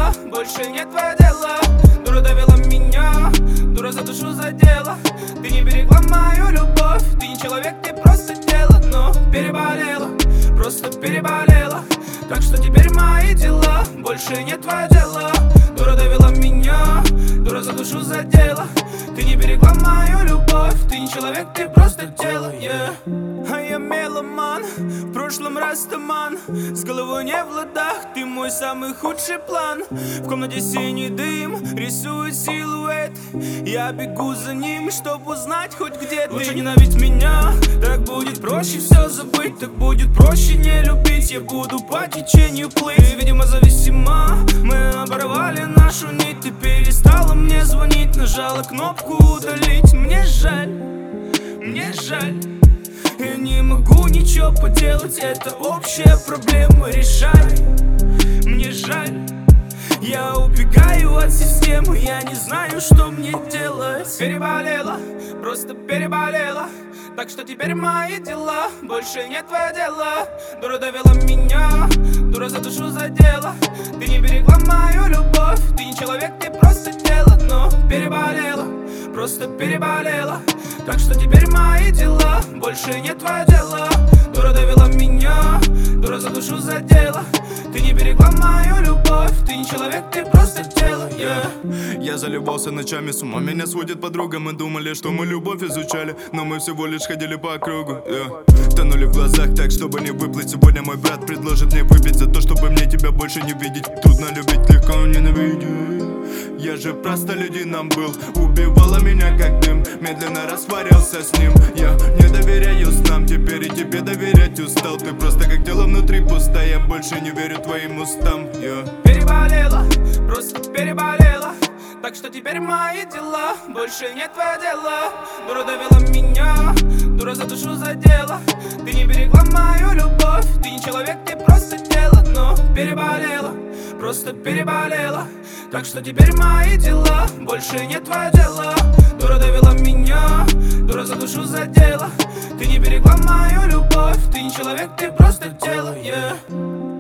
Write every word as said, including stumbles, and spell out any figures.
дела, больше не твое дело. Дура довела меня, дура за душу задела. Ты не берегла мою любовь, ты не человек, ты просто тело. Но переболела, просто переболела. Так что теперь мои дела, больше не твое дело. Дура довела меня, дура за душу задела. Ты не берегла мою любовь, ты не человек, ты просто тело, yeah. А я меломан, в прошлом растаман. С головой не в ладах, ты мой самый худший план. В комнате синий дым, рисует силуэт. Я бегу за ним, чтобы узнать хоть где ты. Лучше ненавидеть меня, так будет проще все забыть. Так будет проще не любить, я буду по течению плыть. Ты, видимо, зависима, мы оборвали нашу нить. Ты перестала мне звонить, нажала кнопку удалить. Мне жаль, мне жаль. Я не могу ничего поделать, это общая проблема, решай. Мне жаль, я убегаю от системы, я не знаю, что мне делать. Переболела, просто переболела. Так что теперь мои дела, больше не твое дело. Дура довела меня, дура за душу задела. Ты не берегла мою любовь, ты не человек, ты просто тело. Но переболела, просто переболела. Так что теперь мои дела, больше не твое дело. Дура довела меня, дура за душу задела. Ты не берегла мою любовь, ты не человек, ты просто тело, yeah. Я залюбовался ночами, с ума меня сводит подруга. Мы думали, что мы любовь изучали, но мы всего лишь ходили по кругу, yeah. Тонули в глазах так, чтобы не выплыть. Сегодня мой брат предложит мне выпить за то, чтобы мне тебя больше не видеть. Трудно любить, легко ненавидеть. Я же просто людином был, убивала меня как дым. Медленно растворялся с ним. Я не доверяю снам, теперь и тебе доверять устал. Ты просто как тело внутри пустая, я больше не верю твоим устам, yeah. Переболела, просто переболела. Так что теперь мои дела, больше не твое дело. Дура довела меня, дура за душу задела. Ты не берегла мою любовь, ты не человек, ты просто тело. Но переболела, просто переболела. Так что теперь мои дела, больше не твое дело. Дура довела меня, дура за душу задела. Ты не берегла мою любовь, ты не человек, ты просто тело, yeah.